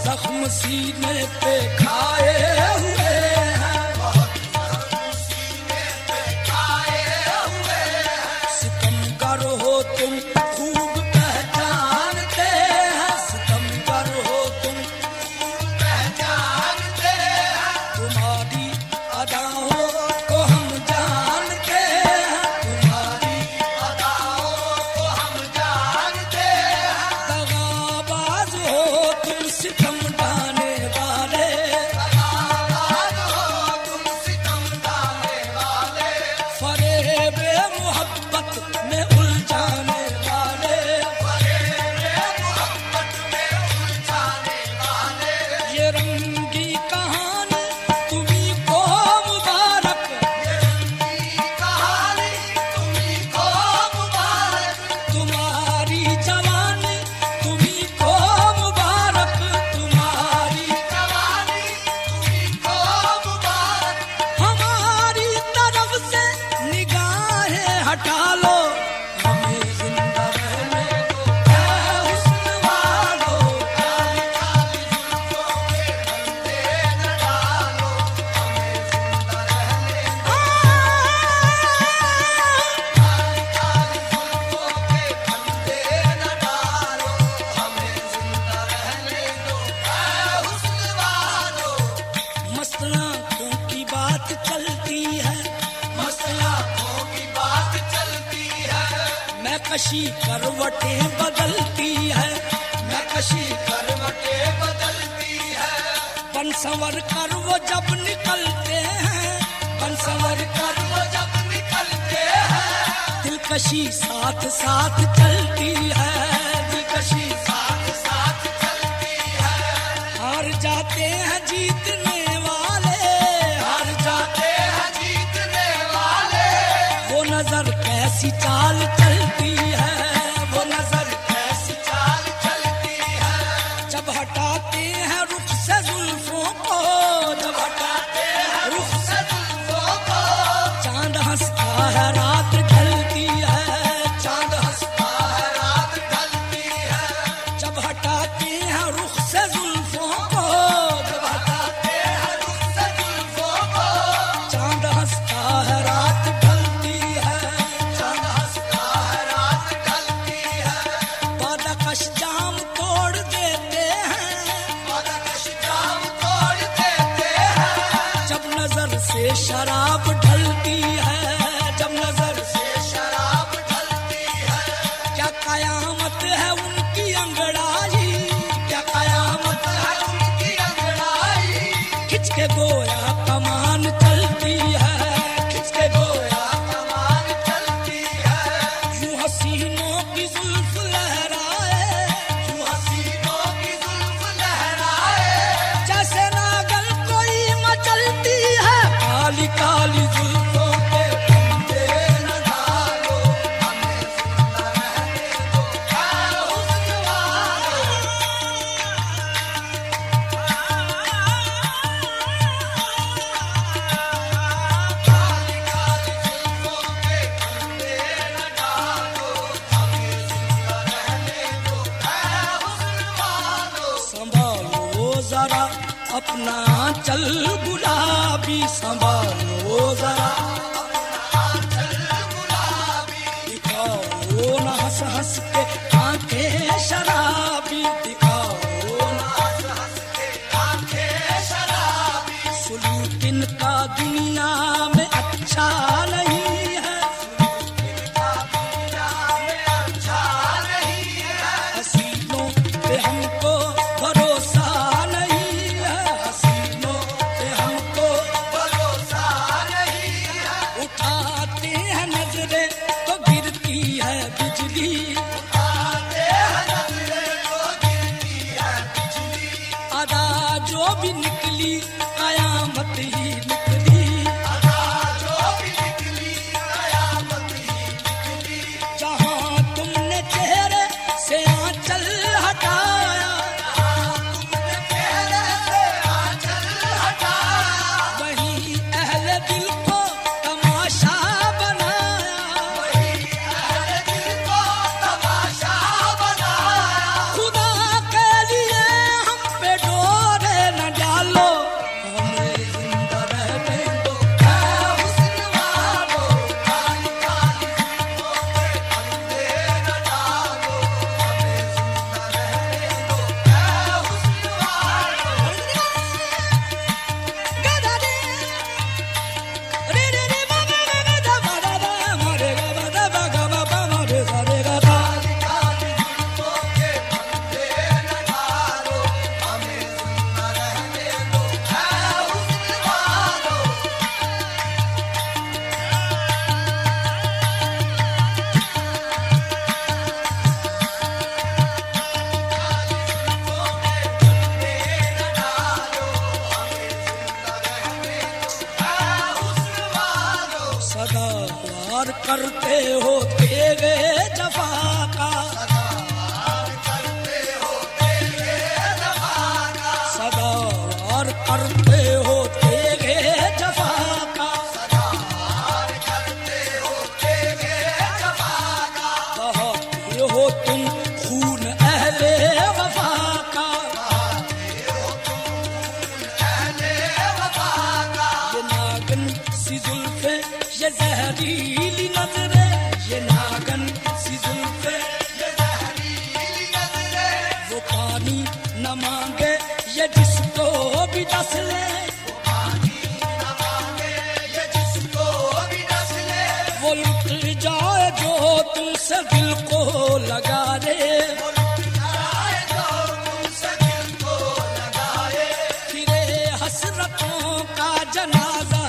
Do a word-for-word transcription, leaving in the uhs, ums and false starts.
जख्म सीने पे खाए हुए हैं, बहुत जख्म सीने पे खाए हुए हैं। सितमगर हो तुम खूब पहचानते हैं, सितमगर हो तुम खूब पहचानते हैं। तुम्हारी अदाओं को हम जानते हैं, तुम्हारी अदाओं को हम जानते हैं। दगाबाज हो तुम सितम ढाने वाले, दगाबाज हो तुम सितम ढाने वाले। फरेबे मोहब्बत में उलझाने वाले, फरेबे मोहब्बत में उलझाने वाले। ये रंगी कहानी तुम्हीं को मुबारक, ये रंगी कहानी तुम्हीं को मुबारक। तुम्हारी जवानी तुम्हीं को मुबारक, तुम्हारी जवानी तुम्हीं को मुबारक। हमारी तरफ से निगाहें हटा लो, हमें जिंदा रहने दो ऐ हुस्न वालो। काली काली जुल्फों के धंधे न डालो, हमें जिंदा रहने दो। काली काली जुल्फों के धंधे न डालो, हमें जिंदा रहने दो ऐ हुस्न वालो। मसलाकों की बात चलती है, मसलाकों की बात चलती है। मैं कशी करवटें बदलती है, मैं कशी करवटें बदलती है। बन संवर कर वो जब निकलते हैं, बन संवर कर वो जब निकलते हैं। दिलकशी साथ साथ चलती है, दिलकशी साथ साथ चलती है। हार जाते हैं जीतने वाले, हार जाते हैं जीतने वाले। वो नजर कैसी चाल चलती है, वो नजर कैसी चाल चलती है। जब हटाते हैं रुख से जुल्फों को, जब हटाते हैं रुख से जुल्फों को। चांद हंसता है रात ढलती है, चांद हंसता है रात ढलती है। जब हटाते हैं रुख से जुल्फों को, जब हटाते हैं रुख से जुल्फों को। चांद हंसता है रात ढलती है, चांद हंसता है रात ढलती है। बादकश जाम तोड़ देते हैं, बादकश जाम तोड़ देते हैं। जब नजर से शराब ढलती है, जब नजर से शराब ढलती है। क्या कयामत है उनकी अंगड़ाई, क्या कयामत है उनकी अंगड़ाई। खिंच के गोया कमान चलती है, खिंच के गोया कमान चलती है। यूं हसीनों की जुल्फ लहराए, यूं हसीनों की जुल्फ लहराए। जैसे नागन कोई मचलती है। काली काली जुल्फों के धंधे न डालो, हमें जिंदा रहने दो ऐ हुस्न वालो। काली काली जुल्फों के धंधे न डालो, हमें जिंदा रहने दो ऐ हुस्न वालो। संभालो जरा अपना चल गुलाबी, संभालो जरा अपना चल गुलाबी। दिखाओ न हंस हंस के आंखें शराबी, दिखाओ न हंस हंस के आंखें शराबी। सुलूक इनका दुनिया में अच्छा नहीं है, सुलूक इनका दुनिया में अच्छा नहीं है। हसीनों पे हमको भरोसा नहीं है, हसीनों पे हमको भरोसा नहीं है। उठाते हैं नजरें तो गिरती है बिजली, उठाते हैं नजरें तो गिरती है बिजली। अदा जो भी निकली कयामत ही निकली, अदा जो भी निकली कयामत ही निकली। जहां तुमने चेहरे से आंचल हटाया, जहां तुमने चेहरे से आंचल हटाया। वहीं अहले दिल को तमाशा बनाया, वहीं अहले दिल को तमाशा बनाया। खुदा के लिए हम पे डोला करते हो तेरे जफा का, सदा और करते हो तेरे जफा का, बहाते हो तुम खून अहले वफा का, ये नागन सी जुल्फे ये जहरीली नजरे, ये नागन सी जुल्फे ये जहरीली नजरे, वो पानी न मांगे ये जिसको भी दस ले, वो पानी न मांगे ये जिसको भी दस ले, वो लुट जाए जो तुमसे दिल को लगा दे, वो लुट जाए जो तुमसे दिल को लगाए, फिरे हसरतों का जनाजा